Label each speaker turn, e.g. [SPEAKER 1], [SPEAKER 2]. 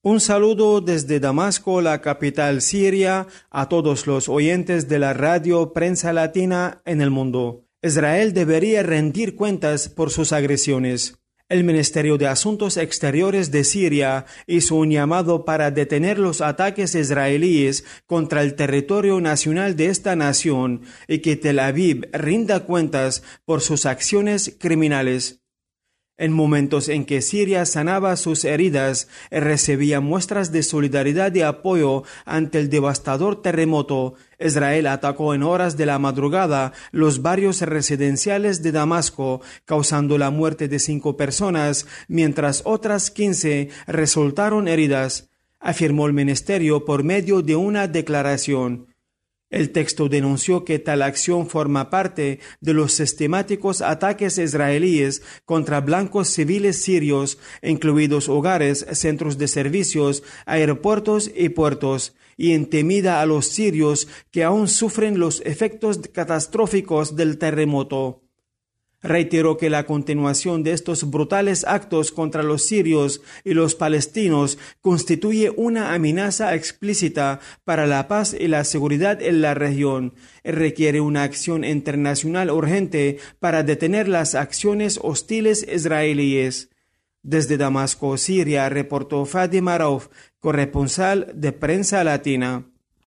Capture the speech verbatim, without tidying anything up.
[SPEAKER 1] Un saludo desde Damasco, la capital siria, a todos los oyentes de la radio Prensa Latina en el mundo. Israel debería rendir cuentas por sus agresiones. El Ministerio de Asuntos Exteriores de Siria hizo un llamado para detener los ataques israelíes contra el territorio nacional de esta nación y que Tel Aviv rinda cuentas por sus acciones criminales. En momentos en que Siria sanaba sus heridas y recibía muestras de solidaridad y apoyo ante el devastador terremoto, Israel atacó en horas de la madrugada los barrios residenciales de Damasco, causando la muerte de cinco personas, mientras otras quince resultaron heridas, afirmó el ministerio por medio de una declaración. El texto denunció que tal acción forma parte de los sistemáticos ataques israelíes contra blancos civiles sirios, incluidos hogares, centros de servicios, aeropuertos y puertos, y intimida a los sirios que aún sufren los efectos catastróficos del terremoto. Reiteró que la continuación de estos brutales actos contra los sirios y los palestinos constituye una amenaza explícita para la paz y la seguridad en la región y requiere una acción internacional urgente para detener las acciones hostiles israelíes. Desde Damasco, Siria, reportó Fadi Marouf, corresponsal de Prensa Latina.